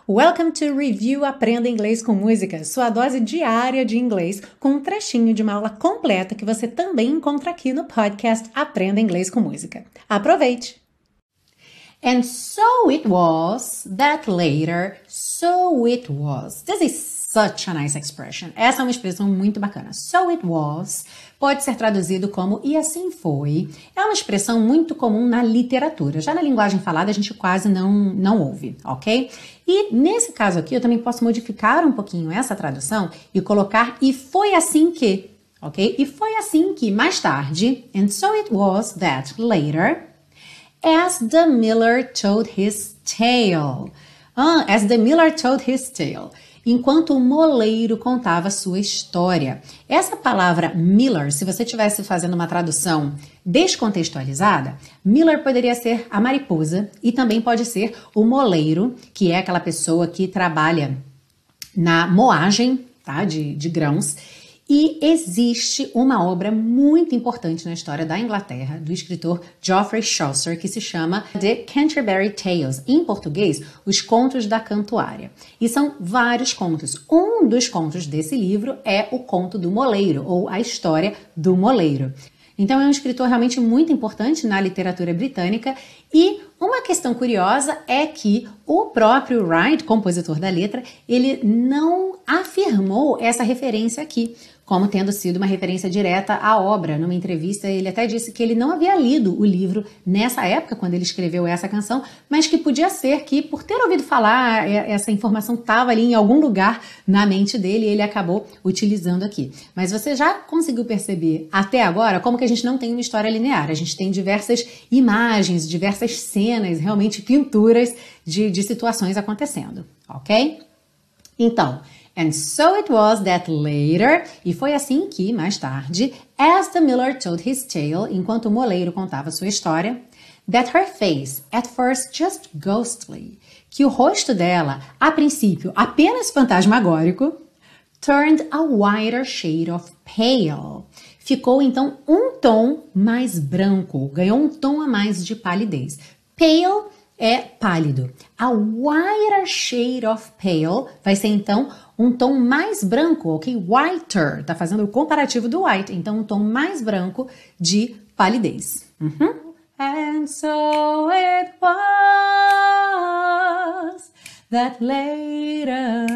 Welcome to Review Aprenda Inglês com Música, sua dose diária de inglês com um trechinho de uma aula completa que você também encontra aqui no podcast Aprenda Inglês com Música. Aproveite! And so it was that later, so it was. This is such a nice expression. Essa é uma expressão muito bacana. So it was pode ser traduzido como e assim foi. É uma expressão muito comum na literatura. Já na linguagem falada a gente quase não ouve, ok? E nesse caso aqui eu também posso modificar um pouquinho essa tradução e colocar e foi assim que, ok? E foi assim que mais tarde, and so it was that later, as the miller told his tale. As the miller told his tale. Enquanto o moleiro contava sua história. Essa palavra miller, se você estivesse fazendo uma tradução descontextualizada, miller poderia ser a mariposa e também pode ser o moleiro, que é aquela pessoa que trabalha na moagem, tá, de grãos. E existe uma obra muito importante na história da Inglaterra, do escritor Geoffrey Chaucer, que se chama The Canterbury Tales, em português, Os Contos da Cantuária. E são vários contos. Um dos contos desse livro é o Conto do Moleiro, ou a História do Moleiro. Então é um escritor realmente muito importante na literatura britânica e uma questão curiosa é que o próprio Wright, compositor da letra, ele não afirmou essa referência aqui como tendo sido uma referência direta à obra. Numa entrevista, ele até disse que ele não havia lido o livro nessa época, quando ele escreveu essa canção, mas que podia ser que, por ter ouvido falar, essa informação estava ali em algum lugar na mente dele e ele acabou utilizando aqui. Mas você já conseguiu perceber até agora como que a gente não tem uma história linear. A gente tem diversas imagens, diversas cenas, realmente pinturas de situações acontecendo, ok? Então, and so it was that later, e foi assim que, mais tarde, as the miller told his tale, enquanto o moleiro contava sua história, that her face, at first just ghostly, que o rosto dela, a princípio apenas fantasmagórico, turned a whiter shade of pale. Ficou então um tom mais branco, ganhou um tom a mais de palidez. Pale é pálido. A whiter shade of pale vai ser então um tom mais branco, ok? Whiter, tá fazendo o comparativo do white, então um tom mais branco de palidez. And so it was that later,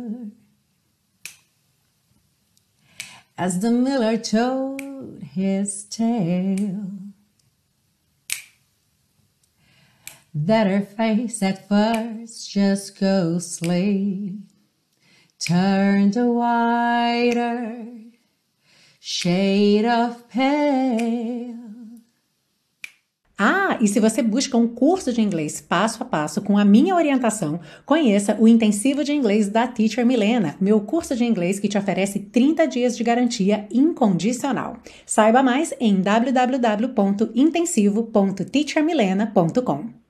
as the miller told his tale, that her face at first just ghostly turned a whiter shade of pale. E se você busca um curso de inglês passo a passo com a minha orientação, conheça o Intensivo de Inglês da Teacher Milena, meu curso de inglês que te oferece 30 dias de garantia incondicional. Saiba mais em www.intensivo.teachermilena.com.